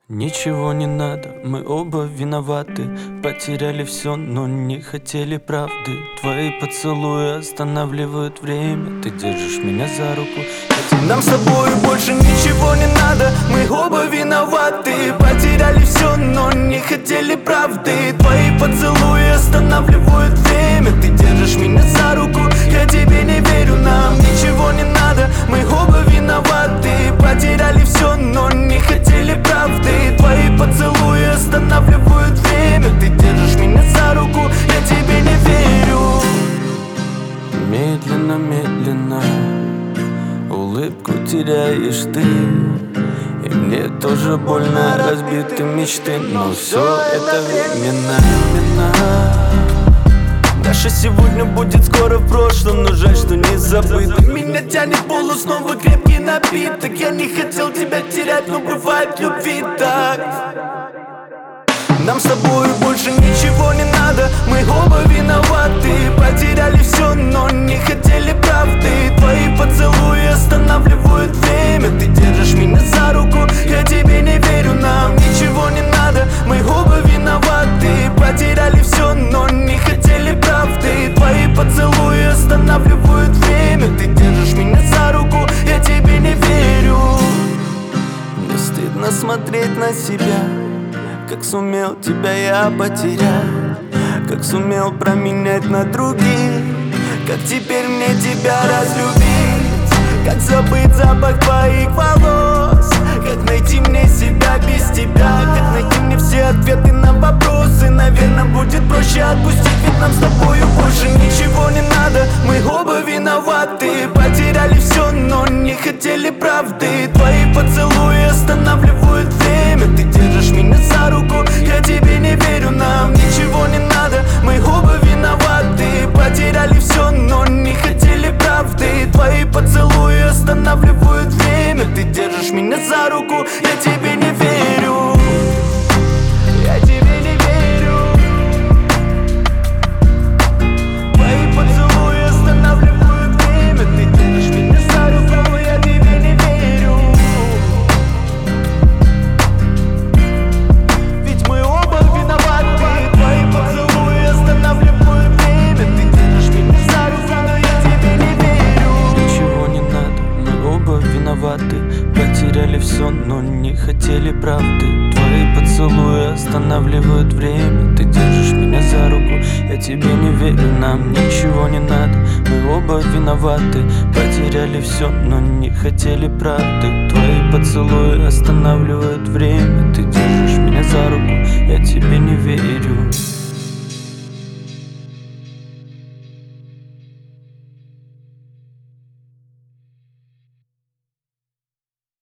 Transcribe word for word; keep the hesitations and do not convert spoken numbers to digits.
Ничего не надо, мы оба виноваты. Потеряли все, но не хотели правды. Твои поцелуи останавливают время. Ты держишь меня за руку. Нам с тобой больше ничего не надо. Мы оба виноваты. Потеряли все, но не хотели правды. Твои поцелуи останавливают время. Ты держишь меня за руку, я тебе не верю. Нам ничего не надо, мы оба виноваты. Потеряли все, но не хотели правды. Твои поцелуи останавливают время. Ты держишь меня за руку, я тебе не верю. Медленно, медленно улыбку теряешь ты. И мне тоже больно, разбиты мечты. Но все это временно, временно. Наша сегодня будет скоро в прошлом, но жаль, что не забыто. Меня тянет полусном, вы крепкий напиток. Я не хотел тебя терять, но бывает любви так. Нам с тобой больше ничего не надо. Мы оба виноваты. Потеряли все, но не хотели правды. Твои поцелуи останавливают время. Ты держишь меня за руку, я тебе не верю. Нам ничего не надо, мы оба виноваты. Потеряли все, но не хотели правды. Твои поцелуи останавливают время. Ты держишь меня за руку, я тебе не верю. Мне стыдно смотреть на себя, как сумел тебя я потерять, как сумел променять на других, как теперь мне тебя разлюбить, как забыть запах твоих волос, как найти мне себя без тебя, как найти мне все ответы на вопросы. Наверное, будет проще отпустить, ведь нам с тобою больше ничего не надо. Мы оба виноваты. Потеряли все, но не хотели правды. Твои поцелуи останавливают время. Ты держишь меня за руку, я тебе не верю. Нам ничего не надо, мы оба виноваты. Потеряли все, но не хотели правды. Твои поцелуи останавливают время. Ты держишь меня за руку, я тебе не верю. Я тебе не верю. Твои поцелуи останавливают время. Ты держишь меня за руку, я тебе не верю. Ведь мы оба виноваты. Твои поцелуи останавливают время. Ты держишь меня за руку, но я тебе не верю. Ничего не надо, мы оба виноваты. Потеряли все, но не хотели правды. Твои поцелуи останавливают время. Ты держишь меня за руку, я тебе не верю. Нам ничего не надо, мы оба виноваты. Потеряли все, но не хотели правды. Твои поцелуи останавливают время. Ты держишь меня за руку, я тебе